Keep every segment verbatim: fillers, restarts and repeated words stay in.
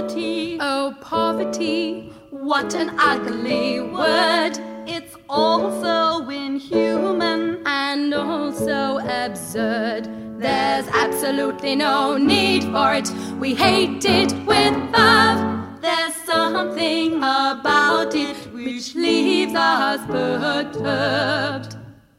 poverty. Oh, poverty, What an ugly word. It's also inhuman and also absurd. There's absolutely no need for it. We hate it with love. There's something about it which leaves us perturbed.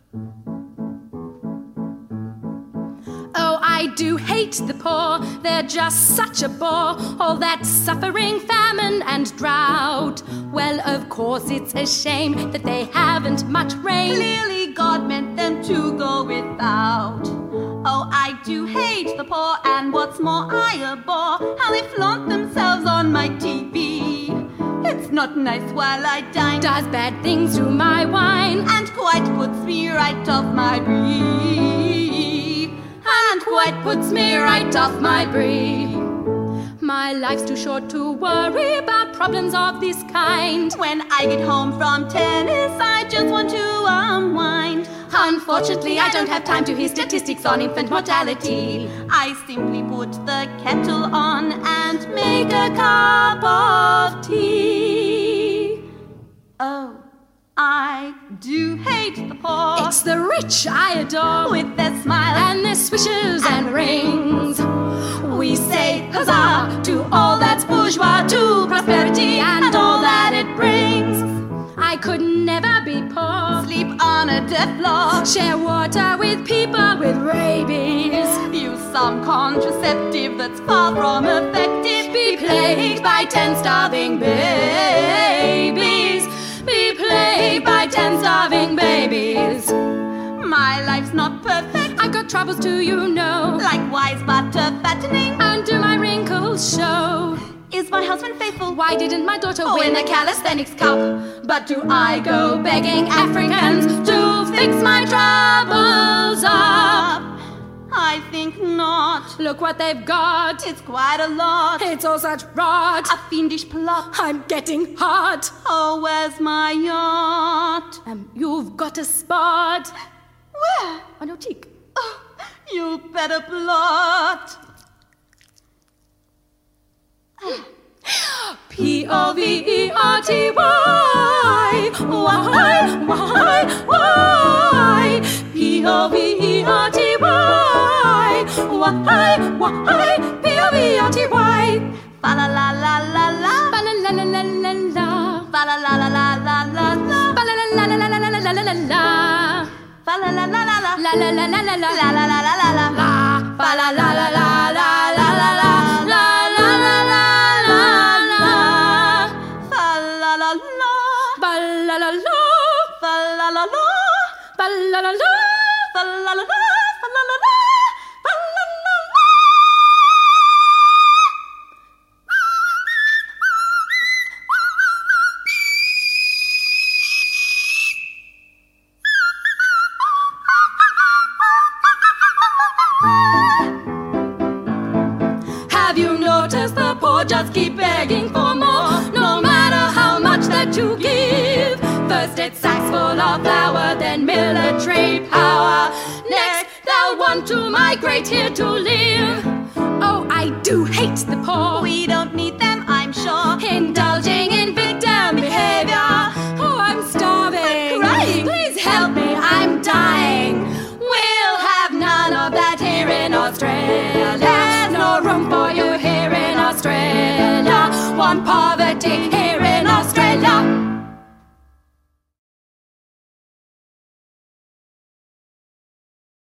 Oh, I do hate the poor, they're just such a bore. All that suffering, famine and drought. Well, of course it's a shame that they haven't much rain. Clearly God meant them to go without. Oh, I do hate the poor, and what's more I abhor how they flaunt themselves on my T V. It's not nice while I dine, Does bad things to my wine, and quite puts me right off my brie. and quite puts me right off my brie. My life's too short to worry about problems of this kind. When I get home from tennis, I just want to unwind. Unfortunately, I don't have time to hear statistics on infant mortality. I simply put the kettle on and make a cup of tea. Oh, I do hate the poor. It's the rich I adore, With their smile and their swishes and rings. we say huzzah to all that's bourgeois, to prosperity and all that it brings. I could never be poor. Sleep on a dirt floor, Share water with people with rabies. use some contraceptive that's far from effective. Be plagued by ten starving babies. Be plagued by ten starving babies. My life's not perfect, I've got troubles too, you know. likewise butter fattening. And do my wrinkles show? Is my husband faithful? Why didn't my daughter Oh, win in the the calisthenics cup? But do I go begging Africans to fix my troubles up? I think not. Look what they've got. It's quite a lot. It's all such rot. A fiendish plot. I'm getting hot. Oh, where's my yacht? Um, you've got a spot Where? on your cheek. Oh, you better blot. P O V E R T Y. Why, why, why? P O V E R T Y. Why, why? P O V E R T Y. Fa la la la la la. Ba la la la la la la. Fa la la la la la la la. Ba la la la la la la la la la la. Fa la la la la la. La la la la la la. La la la la la la. La. Ba la la la la la la la la. La la la la la la. Fa la la la. Ba la la la. Fa la la la. Ba la la la. Fa la la la. Fa la la la. Fa la la la. Have you noticed the poor just keep begging for more? No matter how much that you give. First it's sacks full of flour, then military power. Next they'll want to migrate here to live. Oh, I do hate the poor. We don't need them, I'm sure. Indulging in victim behavior. Oh, I'm starving. I'm crying. Please help me, I'm dying. We'll have none of that here in Australia. There's no room for